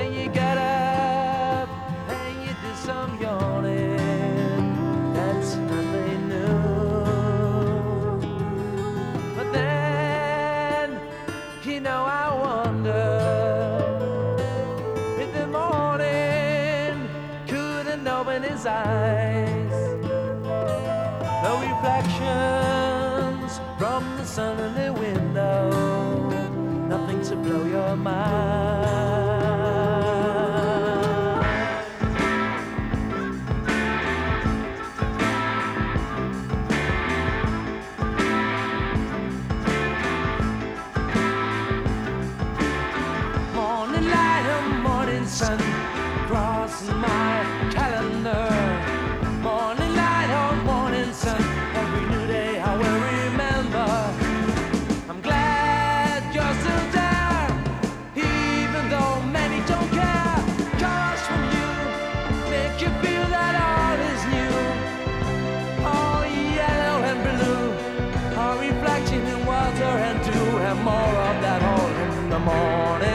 Then you get up and you do some yawning. That's nothing new. But then, you know, I wonder if the morning couldn't open his eyes. The reflections from the sun in the window, nothing to blow your mind. Morning light and morning sun cross my calendar. Morning light or morning sun, every new day I will remember. I'm glad you're still there, even though many don't care. Cause from you make you feel that all is new. All yellow and blue, all reflection in water and dew, and more of that all in the morning.